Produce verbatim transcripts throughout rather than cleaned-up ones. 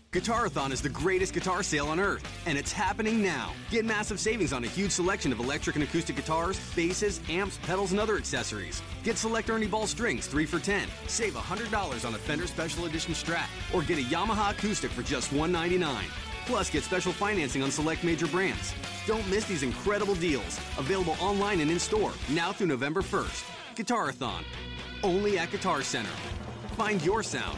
Guitarathon is the greatest guitar sale on earth, and it's happening now. Get massive savings on a huge selection of electric and acoustic guitars, basses, amps, pedals, and other accessories. Get select Ernie Ball strings, three for ten. Save one hundred dollars on a Fender Special Edition Strat, or get a Yamaha acoustic for just one hundred ninety-nine dollars. Plus, get special financing on select major brands. Don't miss these incredible deals. Available online and in-store, now through November first. Guitarathon, only at Guitar Center. Find your sound.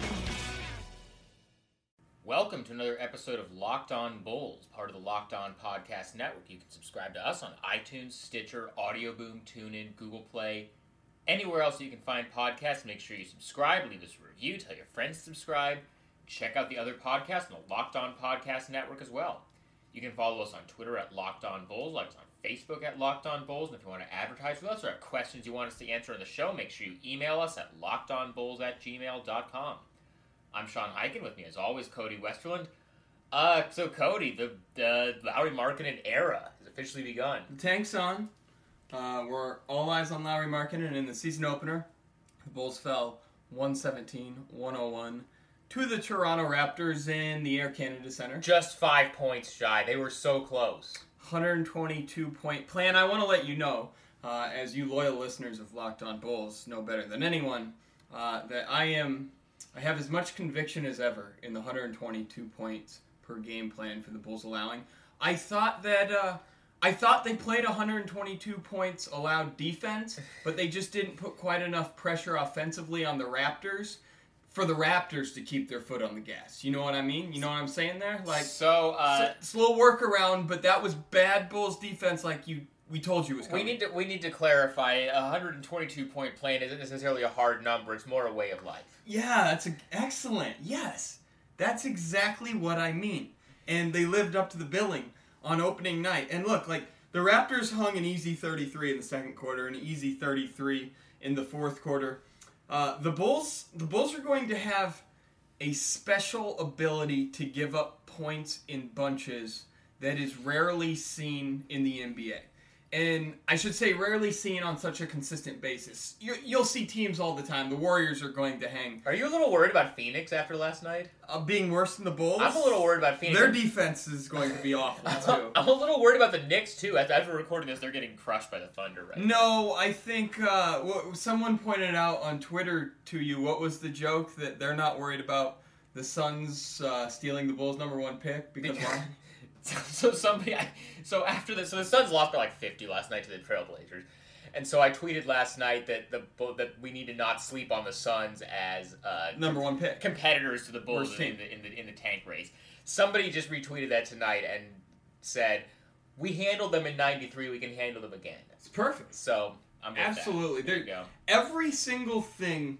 Welcome to another episode of Locked On Bulls, part of the Locked On Podcast Network. You can subscribe to us on iTunes, Stitcher, Audio Boom, TuneIn, Google Play, anywhere else you can find podcasts. Make sure you subscribe, leave us a review, tell your friends to subscribe. Check out the other podcasts on the Locked On Podcast Network as well. You can follow us on Twitter at Locked On Bulls, like us on Facebook at Locked On Bulls, and if you want to advertise with us or have questions you want us to answer on the show, make sure you email us at lockedonbulls at gmail dot com. I'm Sean Hyken. With me, as always, Cody Westerland. Uh, so, Cody, the, the Lauri Markkanen era has officially begun. The tank's on. Uh, we're all eyes on Lauri Markkanen. In the season opener, the Bulls fell one seventeen to one oh one to the Toronto Raptors in the Air Canada Center. Just five points shy. They were so close. one hundred twenty-two point plan. I want to let you know, uh, as you loyal listeners of Locked On Bulls know better than anyone, uh, that I am... I have as much conviction as ever in the one hundred twenty-two points per game plan for the Bulls allowing. I thought that uh, I thought they played one hundred twenty-two points allowed defense, but they just didn't put quite enough pressure offensively on the Raptors for the Raptors to keep their foot on the gas. You know what I mean? You know what I'm saying there? Like so, uh, s- slow workaround, but that was bad Bulls defense, like you. We told you it was coming. We need to we need to clarify. A one hundred twenty-two point plan isn't necessarily a hard number. It's more a way of life. Yeah, that's a, excellent. Yes, that's exactly what I mean. And they lived up to the billing on opening night. And look, like the Raptors hung an easy thirty-three in the second quarter, an easy thirty-three in the fourth quarter. Uh, the Bulls, the Bulls are going to have a special ability to give up points in bunches that is rarely seen in the N B A. And I should say rarely seen on such a consistent basis. You, you'll see teams all the time. The Warriors are going to hang. Are you a little worried about Phoenix after last night? Uh, being worse than the Bulls? I'm a little worried about Phoenix. Their defense is going to be awful, too. I'm a little worried about the Knicks, too. As, as we're recording this, they're getting crushed by the Thunder right now. No, I think uh, well, someone pointed out on Twitter to you, what was the joke? That they're not worried about the Suns uh, stealing the Bulls' number one pick? Because why? So, so somebody, I, so after this, so the Suns lost by like fifty last night to the Trailblazers, and so I tweeted last night that the that we need to not sleep on the Suns as uh, number one pick competitors to the Bulls in the, in the in the tank race. Somebody just retweeted that tonight and said, "We handled them in ninety-three. We can handle them again." It's perfect. So I'm with absolutely that. There you go. Every single thing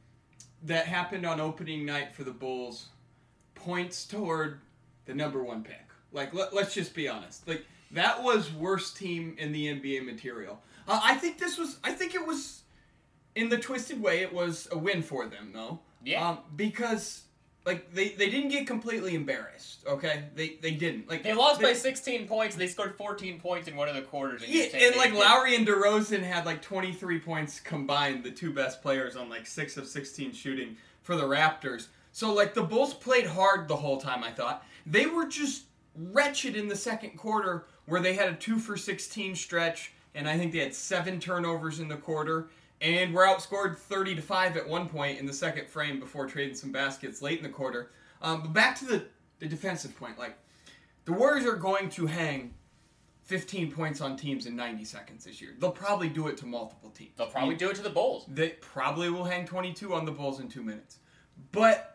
that happened on opening night for the Bulls points toward the number one pick. Like, let, let's just be honest. Like, that was worst team in the N B A material. Uh, I think this was, I think it was, in the twisted way, it was a win for them, though. Yeah. Um, because, like, they, they didn't get completely embarrassed, okay? They they didn't. Like They lost they, by sixteen points, and they scored fourteen points in one of the quarters. And, yeah, and and, like, Lowry and DeRozan had, like, twenty-three points combined, the two best players on, like, six of sixteen shooting for the Raptors. So, like, the Bulls played hard the whole time, I thought. They were just wretched in the second quarter where they had a two for sixteen stretch, and I think they had seven turnovers in the quarter, and were outscored thirty to five at one point in the second frame before trading some baskets late in the quarter. Um, but back to the, the defensive point. Like, the Warriors are going to hang fifteen points on teams in ninety seconds this year. They'll probably do it to multiple teams. They'll probably do it to the Bulls. They probably will hang twenty-two on the Bulls in two minutes. But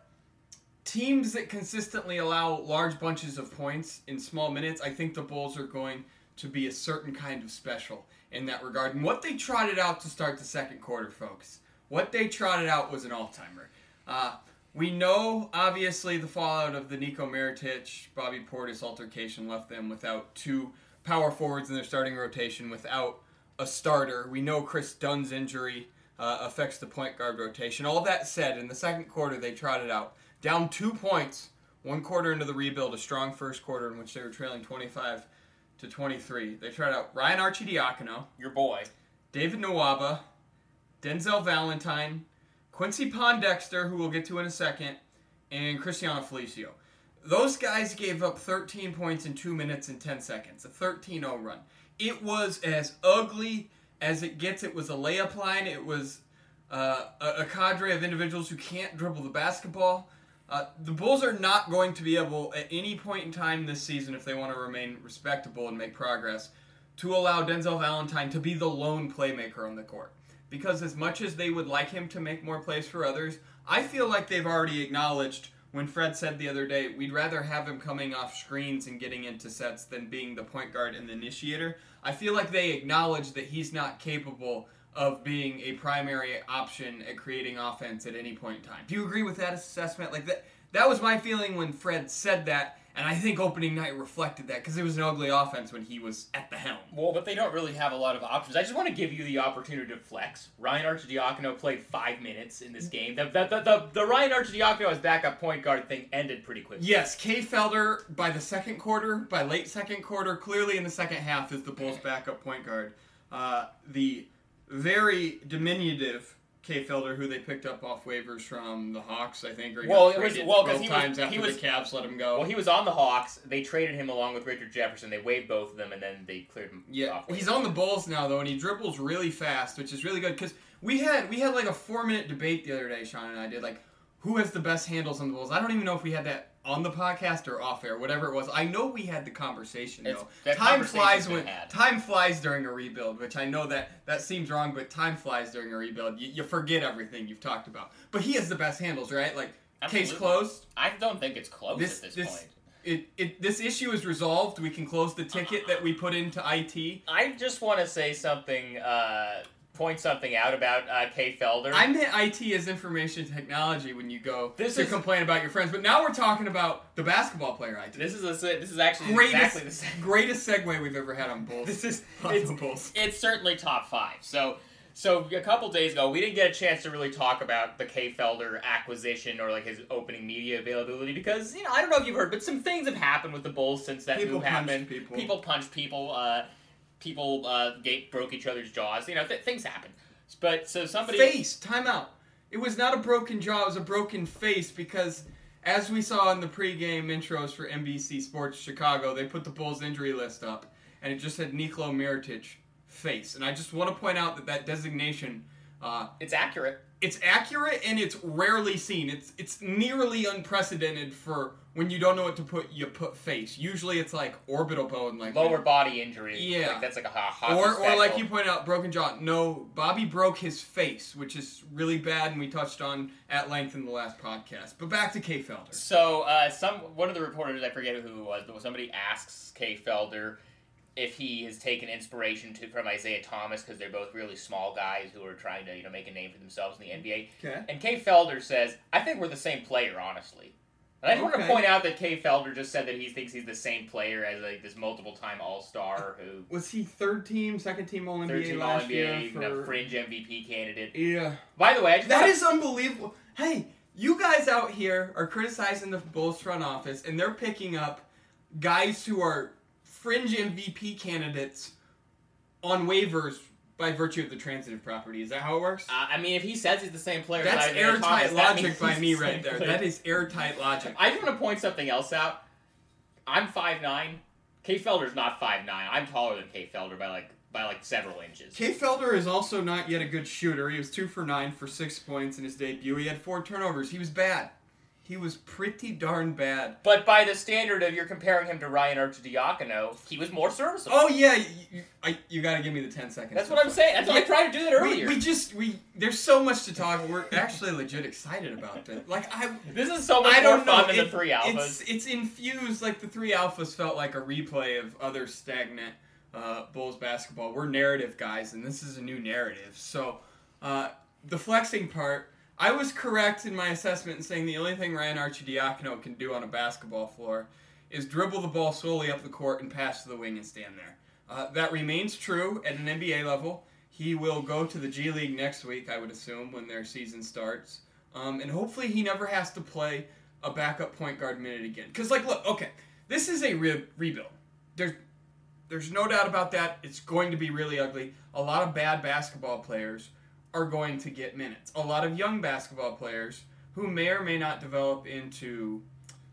teams that consistently allow large bunches of points in small minutes, I think the Bulls are going to be a certain kind of special in that regard. And what they trotted out to start the second quarter, folks, what they trotted out was an all-timer. Uh, we know, obviously, the fallout of the Nico Mirotic, Bobby Portis altercation left them without two power forwards in their starting rotation, without a starter. We know Chris Dunn's injury uh, affects the point guard rotation. All that said, in the second quarter, they trotted out down two points, one quarter into the rebuild, a strong first quarter in which they were trailing twenty-five to twenty-three. They tried out Ryan Arcidiacono, your boy, David Nwaba, Denzel Valentine, Quincy Pondexter, who we'll get to in a second, and Cristiano Felicio. those guys gave up thirteen points in two minutes and ten seconds, a thirteen oh run. It was as ugly as it gets. It was a layup line. It was uh, a, a cadre of individuals who can't dribble the basketball. Uh, the Bulls are not going to be able, at any point in time this season, if they want to remain respectable and make progress, to allow Denzel Valentine to be the lone playmaker on the court. Because as much as they would like him to make more plays for others, I feel like they've already acknowledged, when Fred said the other day, we'd rather have him coming off screens and getting into sets than being the point guard and the initiator. I feel like they acknowledge that he's not capable of being a primary option at creating offense at any point in time. Do you agree with that assessment? Like that, that was my feeling when Fred said that, and I think opening night reflected that because it was an ugly offense when he was at the helm. Well, but they don't really have a lot of options. I just want to give you the opportunity to flex. Ryan Arcidiacono played five minutes in this game. The, the, the, the, the Ryan Arcidiacono as backup point guard thing ended pretty quickly. Yes, Kay Felder, by the second quarter, by late second quarter, clearly in the second half, is the Bulls' backup point guard. Uh, the very diminutive Kay Felder, who they picked up off waivers from the Hawks, I think. Or he well, got it was traded well both because he times was after he was the Cavs let him go. Well, he was on the Hawks. They traded him along with Richard Jefferson. They waived both of them, and then they cleared him. Yeah, off he's waivers. on the Bulls now though, and he dribbles really fast, which is really good because we had we had like a four minute debate the other day. Sean and I did like who has the best handles on the Bulls. I don't even know if we had that on the podcast or off air, whatever it was. I know we had the conversation It's- though. that Time conversation's flies been when had. time flies during a rebuild, which I know that that seems wrong, but time flies during a rebuild. You, you forget everything you've talked about. But he has the best handles, right? Like case Absolutely. closed. I don't think it's close This at this, this point. it, it this issue is resolved. We can close the ticket that we put into I T. I just want to say something, uh, point something out about uh, Kay Felder. I meant I T as information technology when you go This to is- complain about your friends, but now we're talking about the basketball player I T. This is a, this is actually greatest, exactly the same. greatest segue we've ever had on Bulls. This is on it's, the Bulls. it's certainly top five. So so a couple days ago, we didn't get a chance to really talk about the Kay Felder acquisition or like his opening media availability because you know I don't know if you've heard, but some things have happened with the Bulls since that People move punched happened. people. People punched people. Uh, people uh, gate, broke each other's jaws. You know th- things happen. But so somebody Face, timeout. It was not a broken jaw, it was a broken face because, as we saw in the pregame intros for N B C Sports Chicago, they put the Bulls injury list up, and it just said Nikola Mirotic, face. And I just want to point out that that designation, uh, it's accurate. it's accurate and it's rarely seen. It's it's nearly unprecedented for when you don't know what to put, you put face. Usually it's like orbital bone, like Lower body injury. Yeah. Like that's like a ho- hockey or, or like special. you pointed out, broken jaw. No, Bobby broke his face, which is really bad, and we touched on at length in the last podcast. But back to Kay Felder. So, uh, some one of the reporters, I forget who it was, but somebody asks Kay Felder if he has taken inspiration to from Isaiah Thomas because they're both really small guys who are trying to you know make a name for themselves in the N B A. Okay. And Kay Felder says, "I think we're the same player, honestly." And I just want to Okay. point out that Kay Felder just said that he thinks he's the same player as like this multiple-time All-Star who Was he third team, second team All N B A third-team last All N B A, year? you know, For... fringe M V P candidate. Yeah. By the way, I just That wanna- is unbelievable. Hey, you guys out here are criticizing the Bulls front office, and they're picking up guys who are fringe M V P candidates on waivers by virtue of the transitive property. Is that how it works? Uh, I mean, if he says he's the same player, That's as Isaiah airtight Thomas, that logic means by he's me the right same there. player. That is airtight logic. I just want to point something else out. I'm five nine. Kay Felder's not five nine. I'm taller than Kay Felder by like by like several inches. Kay Felder is also not yet a good shooter. He was two for nine for six points in his debut. He had four turnovers. He was bad. He was pretty darn bad. But by the standard of you're comparing him to Ryan Arcidiacono, he was more serviceable. Oh yeah, you, you, I, you got to give me the ten seconds. That's what I'm saying. That's what I tried to do that earlier. We, we just we there's so much to talk. We're actually legit excited about it. Like I, this is so much I more don't fun know. than It- the three alphas. It's it's infused like the three alphas felt like a replay of other stagnant uh, Bulls basketball. We're narrative guys, and this is a new narrative. So uh, the flexing part. I was correct in my assessment in saying the only thing Ryan Arcidiacono can do on a basketball floor is dribble the ball slowly up the court and pass to the wing and stand there. Uh, that remains true at an N B A level. He will go to the G League next week, I would assume, when their season starts. Um, and hopefully he never has to play a backup point guard minute again. Because, like, look, okay, this is a re- rebuild. There's, there's no doubt about that. It's going to be really ugly. A lot of bad basketball players are going to get minutes. A lot of young basketball players who may or may not develop into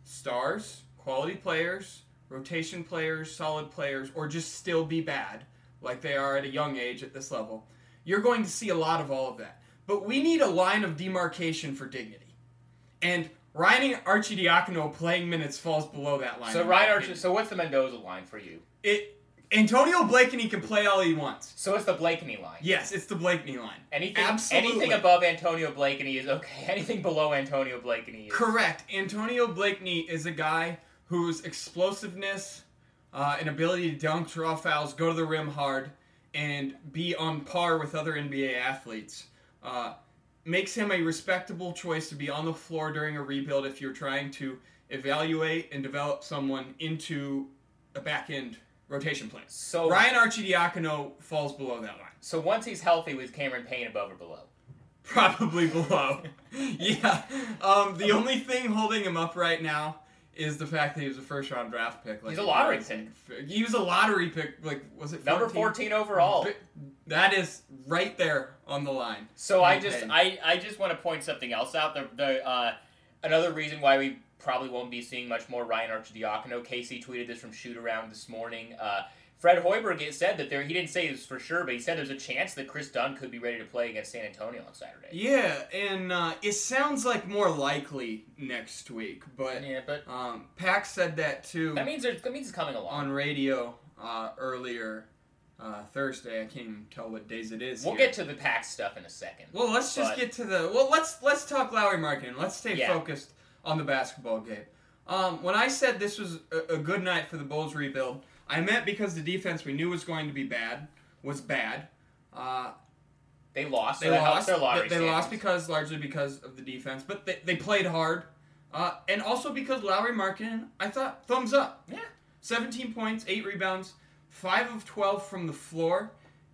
stars, quality players, rotation players, solid players, or just still be bad, like they are at a young age at this level, you're going to see a lot of all of that. But we need a line of demarcation for dignity. And Ryan Arcidiacono playing minutes falls below that line. So Ryan Archie, so what's the Mendoza line for you? It Antonio Blakeney can play all he wants. So it's the Blakeney line. Yes, it's the Blakeney line. Anything, Absolutely. anything above Antonio Blakeney is okay. Anything below Antonio Blakeney is... Correct. Antonio Blakeney is a guy whose explosiveness uh, and ability to dunk, draw fouls, go to the rim hard, and be on par with other N B A athletes uh, makes him a respectable choice to be on the floor during a rebuild if you're trying to evaluate and develop someone into a back-end rotation player. So Ryan Arcidiacono falls below that line. So once he's healthy, was Cameron Payne above or below? Probably below. Yeah. Um, the only thing holding him up right now is the fact that he was a first-round draft pick. Like He's a lottery pick. He was a lottery pick. Like, was it fourteen? Number fourteen overall. That is right there on the line. So I just, I, I just want to point something else out. The, the uh, another reason why we probably won't be seeing much more Ryan Arcidiacono. Casey tweeted this from Shoot Around this morning. Uh, Fred Hoiberg said that there, he didn't say this for sure, but he said there's a chance that Chris Dunn could be ready to play against San Antonio on Saturday. Yeah, and uh, it sounds like more likely next week, but, yeah, but um, Pax said that too. That means, that means it's coming along. On radio uh, earlier uh, Thursday. I can't even tell what days it is. We'll here. get to the Pax stuff in a second. Well, let's just but, get to the. Well, let's let's talk Lauri Markkanen. Let's stay yeah. focused on the basketball game. Um, when I said this was a, a good night for the Bulls rebuild, I meant because the defense we knew was going to be bad was bad. Uh, they lost. They so that lost. helps their lottery They, they lost standings. because largely because of the defense, but they, they played hard, uh, and also because Lauri Markkanen, I thought thumbs up. Yeah, seventeen points, eight rebounds, five of twelve from the floor.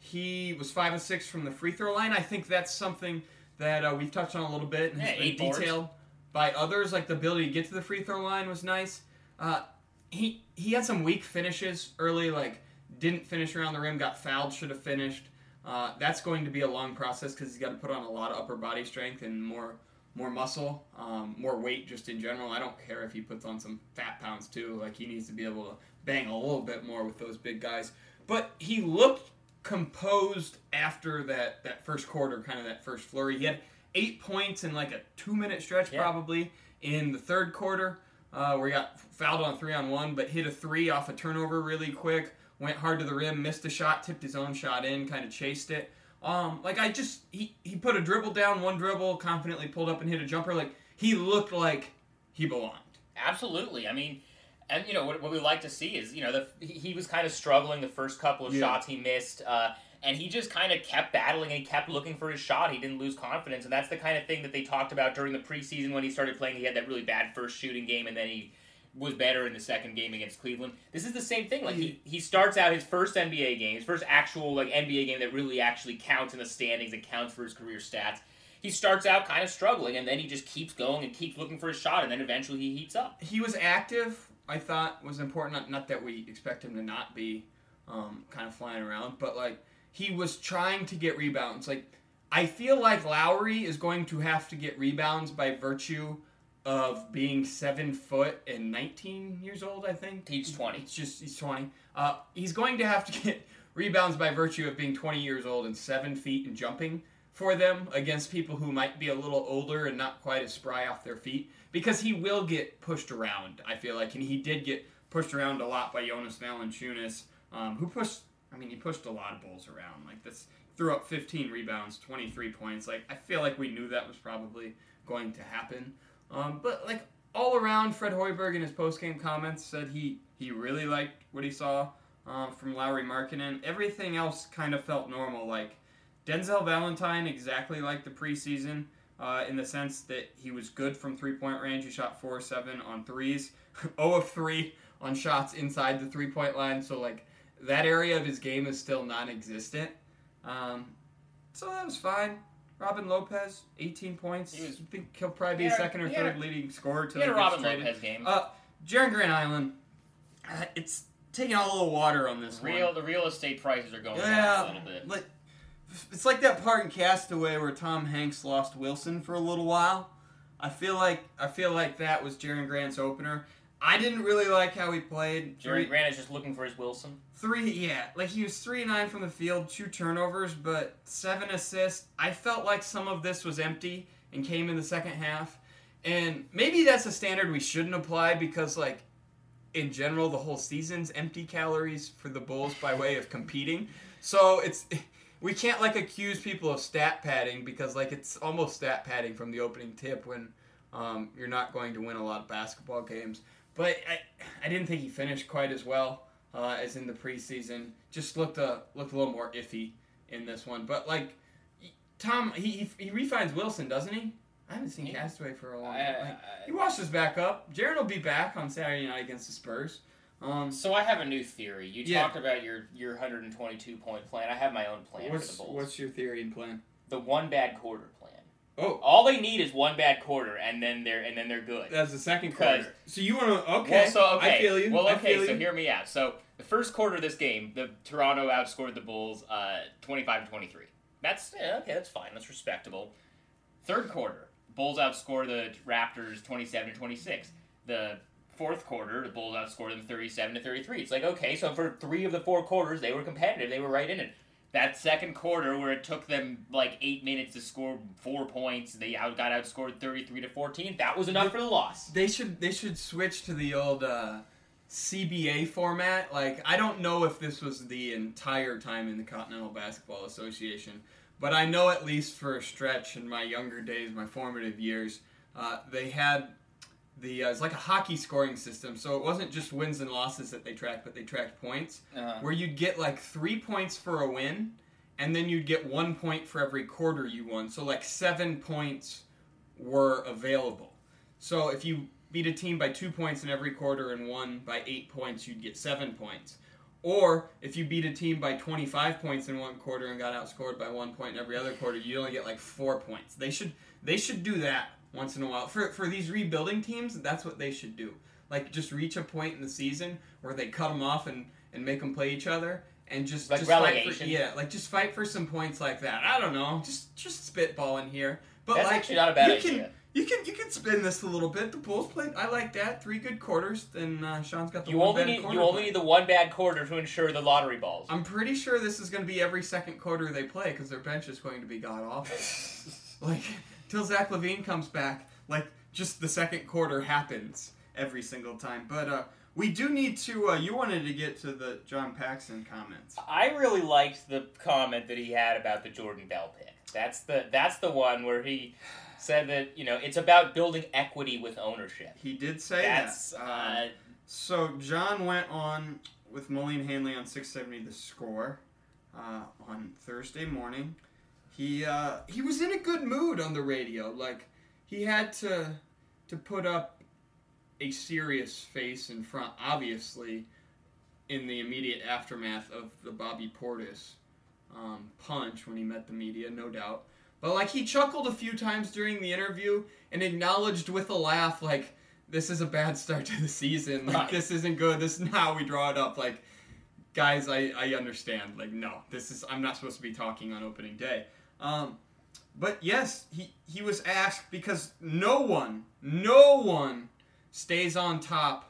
He was five of six from the free throw line. I think that's something that uh, we've touched on a little bit and yeah, has been eight boards. detailed by others. Like the ability to get to the free throw line was nice. Uh, he he had some weak finishes early, like didn't finish around the rim, got fouled, should have finished. Uh, that's going to be a long process because he's got to put on a lot of upper body strength and more more muscle, um, more weight just in general. I don't care if he puts on some fat pounds too. Like he needs to be able to bang a little bit more with those big guys. But he looked composed after that, that first quarter, kind of that first flurry. He had eight points in like a two-minute stretch yeah. probably in the third quarter uh, where he got fouled on three-on-one, but hit a three off a turnover really quick, went hard to the rim, missed a shot, tipped his own shot in, kind of chased it. Um, like I just, he, he put a dribble down, one dribble, confidently pulled up and hit a jumper. Like he looked like he belonged. Absolutely. I mean, and, you know, what, what we like to see is, you know, the, he, he was kind of struggling the first couple of yeah. shots he missed, uh, and he just kind of kept battling and he kept looking for his shot. He didn't lose confidence, and that's the kind of thing that they talked about during the preseason when he started playing. He had that really bad first shooting game, and then he was better in the second game against Cleveland. This is the same thing. Like, he, he starts out his first N B A game, his first actual, like, N B A game that really actually counts in the standings and counts for his career stats. He starts out kind of struggling, and then he just keeps going and keeps looking for his shot, and then eventually he heats up. He was active, I thought was important. Not, not that we expect him to not be um, kind of flying around, but like he was trying to get rebounds. Like I feel like Lowry is going to have to get rebounds by virtue of being seven foot and nineteen years old. I think he's twenty. It's just he's twenty. Uh, he's going to have to get rebounds by virtue of being twenty years old and seven feet and jumping for them against people who might be a little older and not quite as spry off their feet, because he will get pushed around, I feel like, and he did get pushed around a lot by Jonas Valanciunas, um, who pushed, I mean, he pushed a lot of Bulls around. Like, this, threw up fifteen rebounds, twenty-three points. Like, I feel like we knew that was probably going to happen. Um, but, like, all around, Fred Hoiberg in his post-game comments said he, he really liked what he saw uh, from Lauri Markkanen. Everything else kind of felt normal, like, Denzel Valentine, exactly like the preseason, uh, in the sense that he was good from three-point range. He shot four of seven on threes, zero of three on shots inside the three-point line. So, like, that area of his game is still non-existent. Um, so that was fine. Robin Lopez, eighteen points. He was, I think he'll probably be a second or third a, leading scorer to he had the a Robin traded. Lopez game. Uh, Jaren Grant Island, uh, it's taking a little water on this real, one. The real estate prices are going yeah, down a little bit. Like, it's like that part in Castaway where Tom Hanks lost Wilson for a little while. I feel like I feel like that was Jaren Grant's opener. I didn't really like how he played. Jaren Grant is just looking for his Wilson. Three, yeah, like he was three nine from the field, two turnovers, but seven assists. I felt like some of this was empty and came in the second half, and maybe that's a standard we shouldn't apply because, like, in general, the whole season's empty calories for the Bulls by way of competing. So it's we can't like accuse people of stat padding because like it's almost stat padding from the opening tip when um, you're not going to win a lot of basketball games. But I I didn't think he finished quite as well uh, as in the preseason. Just looked a looked a little more iffy in this one. But like Tom, he he, he refines Wilson, doesn't he? I haven't seen yeah. Castaway for a long time. Like, he washes back up. Jaren will be back on Saturday night against the Spurs. Um, so I have a new theory. You yeah. talked about your, your one hundred twenty-two point plan. I have my own plan what's, for the Bulls. What's your theory and plan? The one bad quarter plan. Oh, all they need is one bad quarter, and then they're and then they're good. That's the second quarter. So you want to okay? Well, so okay. I feel you. Well, okay. So you. hear me out. So the first quarter of this game, the Toronto outscored the Bulls uh, twenty-five to twenty-three. That's yeah, okay. That's fine. That's respectable. Third quarter, Bulls outscore the Raptors twenty-seven to twenty-six. The fourth quarter, the Bulls outscored them thirty-seven to thirty-three. It's like, okay, so for three of the four quarters, they were competitive. They were right in it. That second quarter, where it took them like eight minutes to score four points, they out got outscored thirty-three to fourteen. That was enough for the loss. They should they should switch to the old uh, C B A format. Like, I don't know if this was the entire time in the Continental Basketball Association, but I know at least for a stretch in my younger days, my formative years, uh, they had the uh, it's like a hockey scoring system. So it wasn't just wins and losses that they tracked, but they tracked points, uh-huh. where you'd get like three points for a win, and then you'd get one point for every quarter you won. So like seven points were available. So if you beat a team by two points in every quarter and won by eight points, you'd get seven points. Or if you beat a team by twenty-five points in one quarter and got outscored by one point in every other quarter, you only get like four points. They should they should do that once in a while. For for these rebuilding teams, that's what they should do. Like, just reach a point in the season where they cut them off and, and make them play each other, and just, like just relegation. Fight for, yeah, like just fight for some points like that. I don't know, just just spitballing here. But that's like, actually not a bad you idea. Can, you can you can spin this a little bit. The Bulls played. I like that. Three good quarters. Then uh, Sean's got the you one only bad need quarter you only play. need the one bad quarter to ensure the lottery balls. I'm pretty sure this is going to be every second quarter they play because their bench is going to be god awful. Like, till Zach LaVine comes back, like, just the second quarter happens every single time. But uh, we do need to, uh, you wanted to get to the John Paxson comments. I really liked the comment that he had about the Jordan Bell pick. That's the that's the one where he said that, you know, it's about building equity with ownership. He did say that's, that. Uh, uh, so John went on with Moline Hanley on six seventy The Score uh, on Thursday morning. He uh, he was in a good mood on the radio. Like, he had to to put up a serious face in front, obviously, in the immediate aftermath of the Bobby Portis um, punch when he met the media, no doubt. But, like, he chuckled a few times during the interview and acknowledged with a laugh, like, this is a bad start to the season. Like, this isn't good. This is not how we draw it up. Like, guys, I, I understand. Like, no, this is, I'm not supposed to be talking on opening day. Um, but yes, he, he was asked because no one, no one stays on top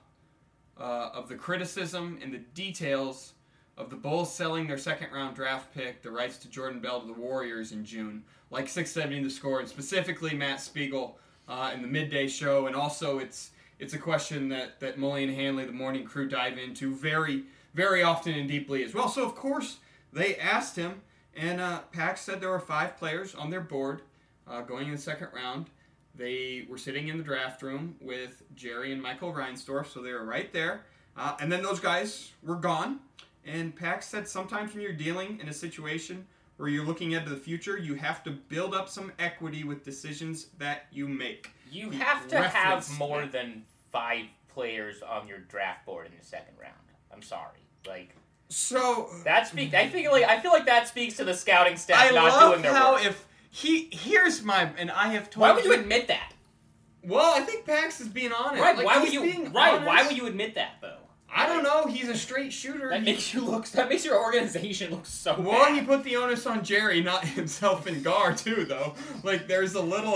uh, of the criticism and the details of the Bulls selling their second round draft pick, the rights to Jordan Bell to the Warriors in June, like six seventy The Score, and specifically Matt Spiegel uh, in the midday show. And also it's it's a question that, that Mully and Hanley, the morning crew, dive into very, very often and deeply as well. So, of course, they asked him, and uh, Pax said there were five players on their board uh, going in the second round. They were sitting in the draft room with Jerry and Michael Reinsdorf, so they were right there. Uh, and then those guys were gone. And Pax said sometimes when you're dealing in a situation where you're looking into the future, you have to build up some equity with decisions that you make. You He have to have referenced more that. than five players on your draft board in the second round. I'm sorry. Like, So that speak I feel like I feel like that speaks to the scouting staff I not love doing their how work. if he here's my and I have told Why would you you admit that? Well, I think Pax is being honest. Right, Like, why would he's you being Right, honest. why would you admit that though? I don't know. He's a straight shooter. That He- makes you look that makes your organization look so Well, bad. he put the onus on Jerry, not himself and Gar, too, though. Like, there's a little...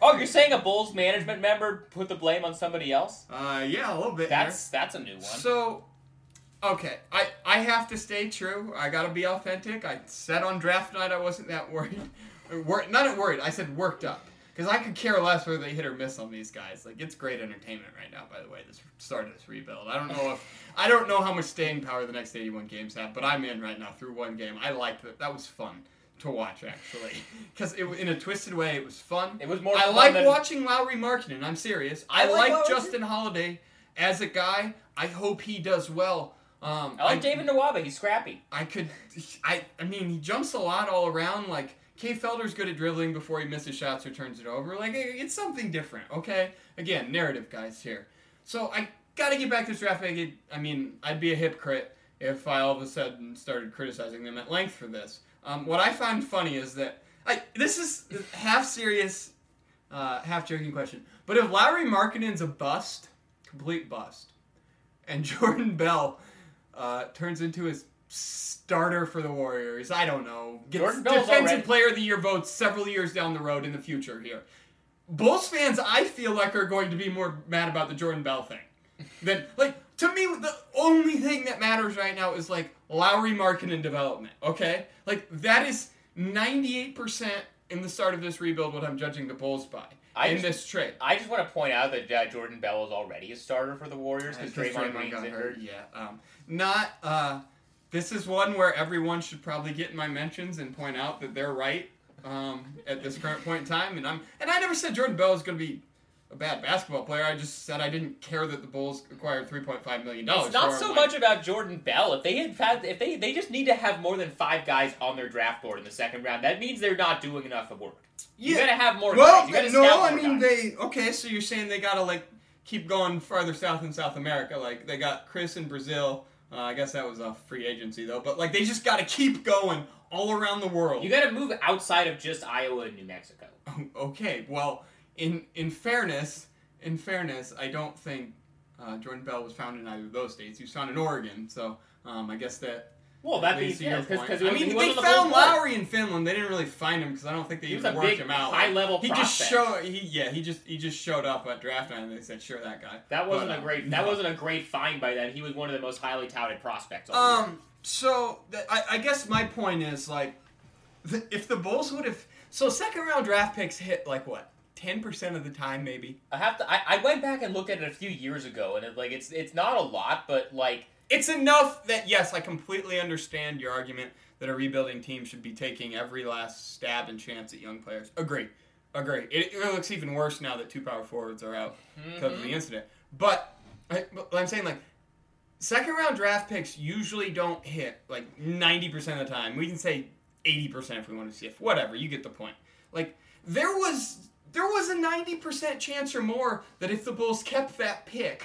Oh, you're saying a Bulls management member put the blame on somebody else? Uh, yeah, a little bit. That's here. that's a new one. So, okay, I, I have to stay true. I gotta be authentic. I said on draft night I wasn't that worried. Wor- not worried. I said worked up. Because I could care less whether they hit or miss on these guys. Like, it's great entertainment right now, by the way, this start of this rebuild. I don't know if I don't know how much staying power the next eighty-one games have, but I'm in right now through one game. I liked it. That was fun to watch, actually. Because in a twisted way, it was fun. It was more I fun like than... watching Lowry Markkanen. I'm serious. I, I like like Lowry Justin Holiday as a guy. I hope he does well. Um, I like I, David Nwaba. He's scrappy. I could... I, I mean, he jumps a lot all around, like... Kay Felder's good at dribbling before he misses shots or turns it over. Like, it's something different, okay? Again, narrative guys here. So I gotta get back to this draft pick. I mean, I'd be a hypocrite if I all of a sudden started criticizing them at length for this. Um, what I find funny is that I this is half serious, uh, half joking question. But if Lowry Markkanen's a bust, complete bust, and Jordan Bell uh, turns into his starter for the Warriors, I don't know, gets Jordan Bell's Defensive already... Player of the Year votes several years down the road in the future here. Bulls fans, I feel like, are going to be more mad about the Jordan Bell thing. Than, like, to me, the only thing that matters right now is, like, Lowry Markkanen development, okay? Like, that is ninety-eight percent in the start of this rebuild what I'm judging the Bulls by. I in just, this trade. I just want to point out that uh, Jordan Bell is already a starter for the Warriors because Because Draymond Draymond Green's got injured. hurt. Yeah. Um, not, uh... This is one where everyone should probably get in my mentions and point out that they're right um, at this current point in time. And I'm and I never said Jordan Bell is going to be a bad basketball player. I just said I didn't care that the Bulls acquired three point five million dollars. It's not for him. so Like, much about Jordan Bell. If they had had, if they they just need to have more than five guys on their draft board in the second round, that means they're not doing enough of work. You Yeah. gotta have more. Well, guys. You gotta no, scout I more mean guys. they. Okay, so you're saying they gotta like keep going farther south in South America. Like they got Chris in Brazil. Uh, I guess that was a free agency though. But like they just gotta keep going all around the world. You gotta move outside of just Iowa and New Mexico. Okay, well, in in fairness, in fairness, I don't think uh, Jordan Bell was found in either of those states. He was found in Oregon, so um, I guess that. Well, that leads means to yeah, your because point. I mean, they found Lowry in Finland. They didn't really find him because I don't think they He was even a worked big, him out. high-level He prospect. just showed. He yeah. He just he just showed up at draft night and they said, sure, that guy. That wasn't But, a uh, great. That no. wasn't a great find by them. He was one of the most highly touted prospects. All year. Um. So th- I, I guess my point is like, th- if the Bulls would have so second round draft picks hit like what ten percent of the time maybe. I have to. I, I went back and looked at it a few years ago, and it, like it's it's not a lot, but like It's enough that yes, I completely understand your argument that a rebuilding team should be taking every last stab and chance at young players. Agree. Agree. It, it looks even worse now that two power forwards are out because of the incident. But, I, but I'm saying, like, second round draft picks usually don't hit, like, ninety percent of the time. We can say eighty percent if we want to see if whatever. You get the point. Like, there was there was a ninety percent chance or more that if the Bulls kept that pick,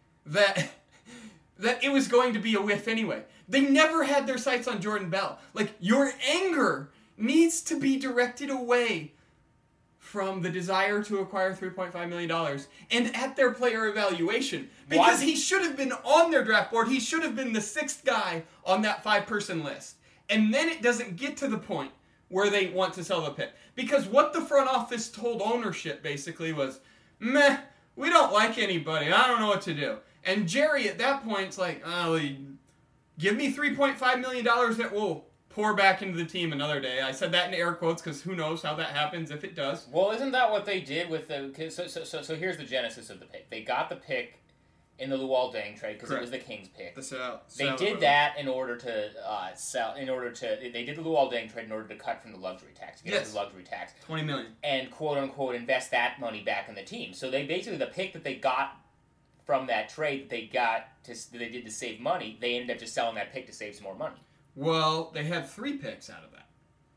that that it was going to be a whiff anyway. They never had their sights on Jordan Bell. Like, your anger needs to be directed away from the desire to acquire three point five million dollars and at their player evaluation. Because Why? he should have been on their draft board. He should have been the sixth guy on that five-person list. And then it doesn't get to the point where they want to sell the pick. Because what the front office told ownership, basically, was, meh, we don't like anybody. I don't know what to do. And Jerry, at that point, is like, oh, give me three point five million dollars that will pour back into the team another day. I said that in air quotes because who knows how that happens if it does. Well, isn't that what they did with the? Cause so, so, so, so here's the genesis of the pick. They got the pick in the Luol Deng trade because it was the Kings pick. The sell, They sell did that in order to uh, sell. In order to, they did the Luol Deng trade in order to cut from the luxury tax, get Yes. out of the luxury tax, twenty million dollars. and quote unquote invest that money back in the team. So they basically the pick that they got from that trade that they got to that they did to save money, they ended up just selling that pick to save some more money. Well, they had three picks out of that.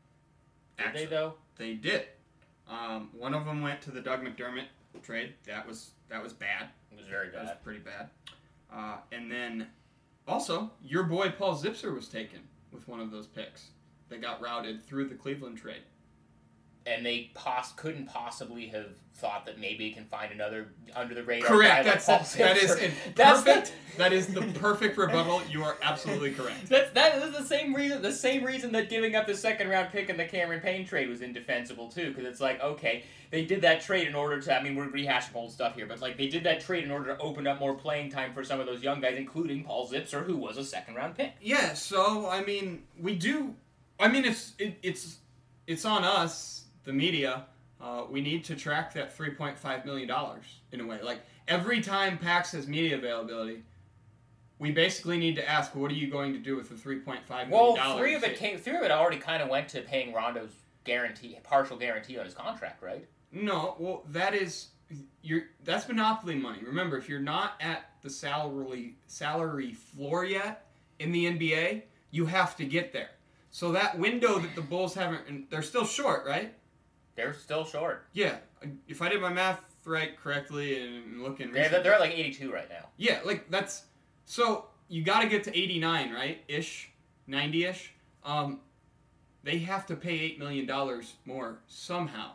Did Actually, they though? They did. Um, one of them went to the Doug McDermott trade. That was that was bad. It was very That was bad. pretty bad. Uh, and then, also, your boy Paul Zipser was taken with one of those picks. They got routed through the Cleveland trade. And they pos- couldn't possibly have thought that maybe it can find another under the radar. Correct. guy That's like it. Paul That is Zipser. it. That's Perfect. the, That is the perfect rebuttal. You are absolutely correct. That's that is the same reason. The same reason that giving up the second round pick in the Cameron Payne trade was indefensible too, because it's like, okay, they did that trade in order to. I mean, we're rehashing old stuff here, but like they did that trade in order to open up more playing time for some of those young guys, including Paul Zipser, who was a second round pick. Yeah. So I mean, we do. I mean, it's it, it's it's on us, the media. Uh, we need to track that three point five million dollars in a way. Like every time PAX has media availability, we basically need to ask, what are you going to do with the three point five million dollars? Well, three of it came. Three of it already kind of went to paying Rondo's guarantee, partial guarantee on his contract, right? No, well, that is you're that's monopoly money. Remember, if you're not at the salary salary floor yet in the N B A, you have to get there. So that window that the Bulls haven't, and they're still short, right? They're still short. Yeah, if I did my math right correctly and looking, they're, they're at like eighty-two right now. Yeah, like that's so you got to get to eighty-nine, right? Ish, ninety-ish. Um, they have to pay eight million dollars more somehow.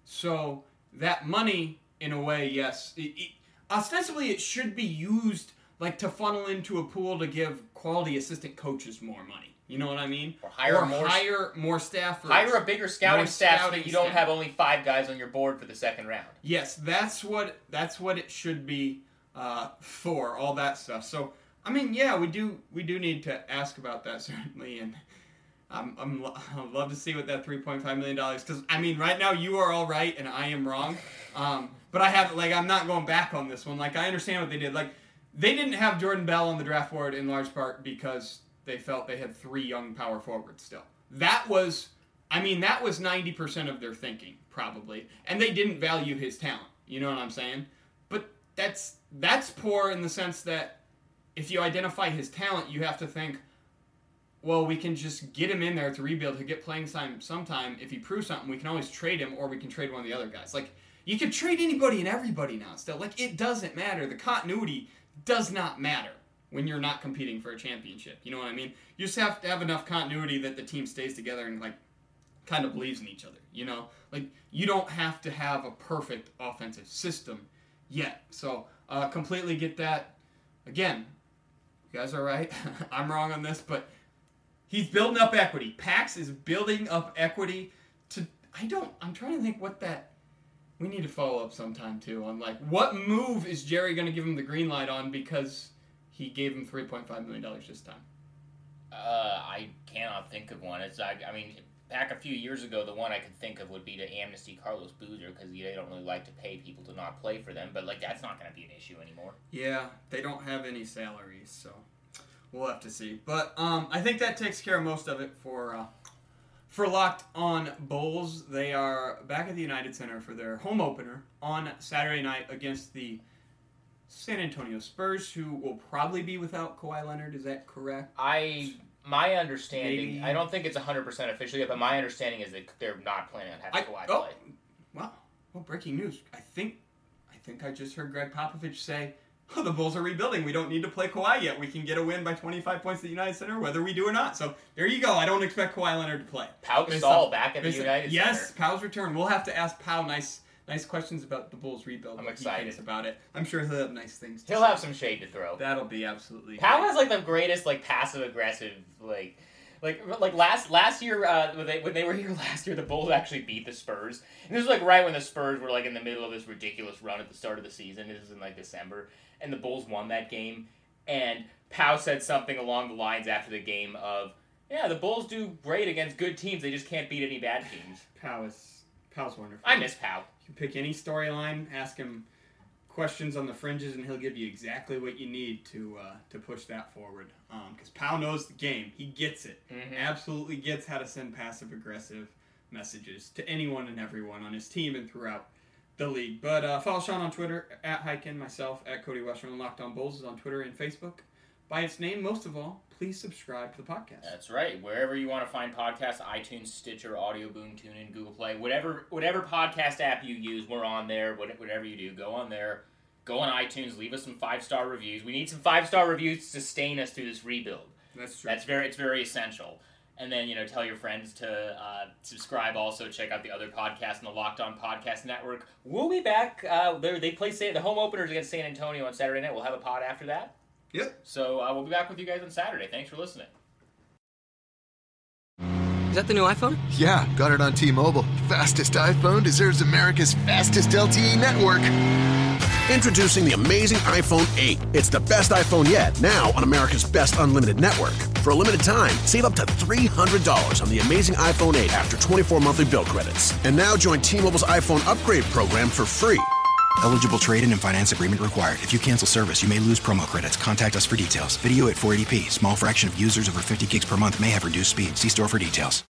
So that money, in a way, yes, it, it, ostensibly it should be used like to funnel into a pool to give quality assistant coaches more money. You know what I mean? Or hire or more, hire more staffers. Hire a bigger scouting staff so that you don't staff. have only five guys on your board for the second round. Yes, that's what that's what it should be uh, for, all that stuff. So, I mean, yeah, we do we do need to ask about that certainly, and I'm, I'm I'd love to see what that three point five million dollars. Because I mean, right now you are all right and I am wrong, um, but I have like I'm not going back on this one. Like I understand what they did. Like they didn't have Jordan Bell on the draft board in large part because they felt they had three young power forwards still. That was, I mean, that was ninety percent of their thinking, probably. And they didn't value his talent. You know what I'm saying? But that's that's poor in the sense that if you identify his talent, you have to think, well, we can just get him in there to rebuild, to get playing time sometime. If he proves something, we can always trade him, or we can trade one of the other guys. Like, you can trade anybody and everybody now still. Like, it doesn't matter. The continuity does not matter when you're not competing for a championship. You know what I mean? You just have to have enough continuity that the team stays together and, like, kind of believes in each other, you know? Like, you don't have to have a perfect offensive system yet. So, uh, completely get that. Again, you guys are right. I'm wrong on this, but he's building up equity. PAX is building up equity to... I don't... I'm trying to think what that... We need to follow up sometime, too, on, like, what move is Jerry going to give him the green light on because he gave him three point five million dollars this time? Uh, I cannot think of one. It's I, I mean, back a few years ago, the one I could think of would be to amnesty Carlos Boozer because they don't really like to pay people to not play for them. But like, that's not going to be an issue anymore. Yeah, they don't have any salaries, so we'll have to see. But um, I think that takes care of most of it for uh, for Locked On Bulls. They are back at the United Center for their home opener on Saturday night against the San Antonio Spurs, who will probably be without Kawhi Leonard. Is that correct? I my understanding, Maybe. I don't think it's one hundred percent official yet, but my understanding is that they're not planning on having I, Kawhi oh, play. Wow. Well, breaking news. I think I think I just heard Greg Popovich say, oh, the Bulls are rebuilding. We don't need to play Kawhi yet. We can get a win by twenty-five points at the United Center, whether we do or not. So there you go. I don't expect Kawhi Leonard to play. Pau Based Gasol on- back at the based on- United Yes, Center. Pau's return. We'll have to ask Pau nice nice questions about the Bulls rebuild. I'm what he excited. thinks about it. I'm sure he'll have nice things to He'll say. have some shade to throw. That'll be absolutely Pau great. has like the greatest like passive aggressive like like like last last year uh, when they when they were here last year the Bulls actually beat the Spurs, and this was like right when the Spurs were like in the middle of this ridiculous run at the start of the season. This is in like December, and the Bulls won that game, and Pau said something along the lines after the game of, yeah, the Bulls do great against good teams, they just can't beat any bad teams. Pau is Pau's wonderful. I miss Pau. You pick any storyline, ask him questions on the fringes, and he'll give you exactly what you need to uh, to push that forward. Because um, Pau knows the game. He gets it. Mm-hmm. Absolutely gets how to send passive-aggressive messages to anyone and everyone on his team and throughout the league. But uh, follow Sean on Twitter, at Hyken, myself, at Cody Western, and Locked On Bulls is on Twitter and Facebook. By its name, most of all, please subscribe to the podcast. That's right. Wherever you want to find podcasts, iTunes, Stitcher, Audio Boom, TuneIn, Google Play, whatever whatever podcast app you use, we're on there. Whatever you do, go on there. Go on iTunes. Leave us some five-star reviews. We need some five-star reviews to sustain us through this rebuild. That's true. That's very it's very essential. And then, you know, tell your friends to uh, subscribe. Also, check out the other podcasts in the Locked On Podcast Network. We'll be back. Uh, they play San, the home openers against San Antonio on Saturday night. We'll have a pod after that. Yep. So uh, we'll be back with you guys on Saturday. Thanks for listening. Is that the new iPhone? Yeah, got it on T-Mobile. Fastest iPhone deserves America's fastest L T E network. Introducing the amazing iPhone eight. It's the best iPhone yet, now on America's best unlimited network. For a limited time, save up to three hundred dollars on the amazing iPhone eight after twenty-four monthly bill credits. And now join T-Mobile's iPhone upgrade program for free. Eligible trade-in and finance agreement required. If you cancel service, you may lose promo credits. Contact us for details. Video at four eighty p. Small fraction of users over fifty gigs per month may have reduced speed. See store for details.